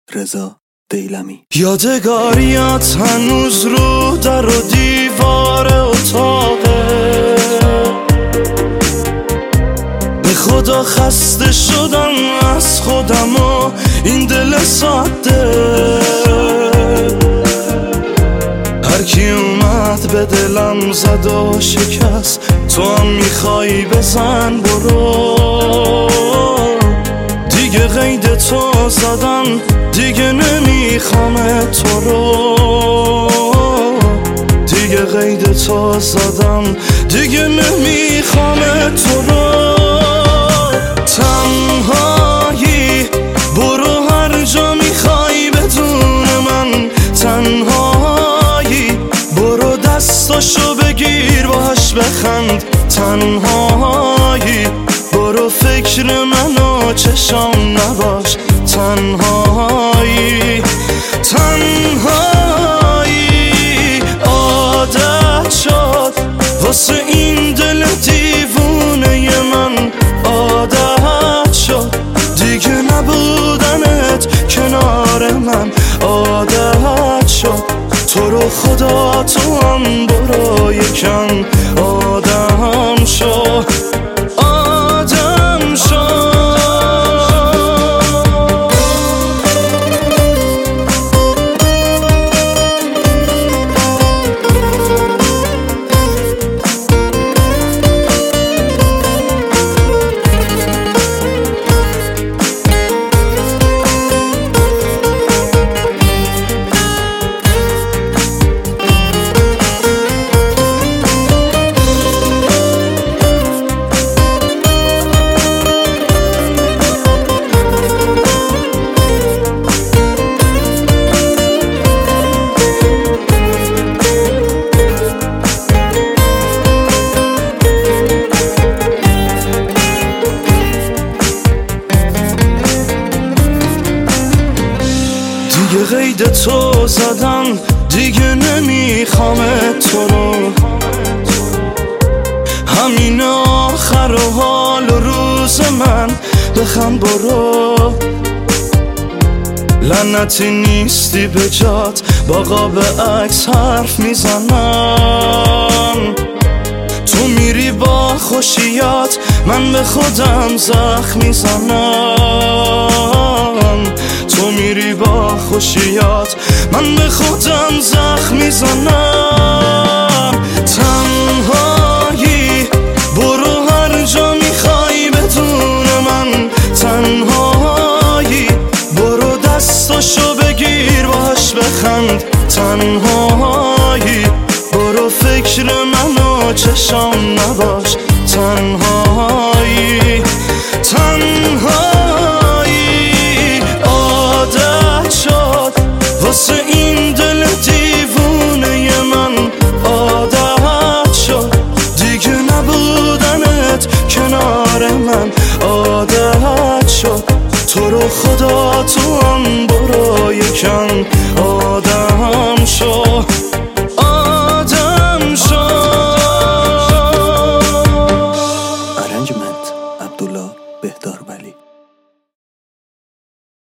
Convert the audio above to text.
رضا دیلمی. یادگاریات هنوز رو در و دیوار اتاقه، به خدا خسته شدم از خودم و این دل ساده. هر کی اومد به دلم زد و شکست، تو هم میخوای بزن برو. دیگه قید تو زدم، دیگه نمیخوام تو رو. دیگه قید تو زدم، دیگه نمیخوام تو رو. تنهایی برو هر جا میخوای بدون من، تنهایی برو دستاشو بگیر باهاش بخند، تنهایی برو فکر منو چشام نباش، تنهایی تنهایی عادت شد واسه این دل دیوونه من، عادت شد دیگه نبودنت کنار من، عادت شد تو رو خدا تو هم برو یکم آدم شو، آدم شو. دیگه قید تو زدم، دیگه نمیخوام تو رو. همین آخر و حال و روز من، بخند برو. لعنتی نیستی به جات، با قاب عکس حرف میزنم. تو میری با خوشیات، من به خودم زخم میزنم. تو میری با خوشیات، من به خودم زخم میزنم. تنهایی برو هر جا میخوای بدون من، تنهایی برو دستاشو بگیر باهاش بخند، تنهایی برو فکر منو چشام نباش، تنهایی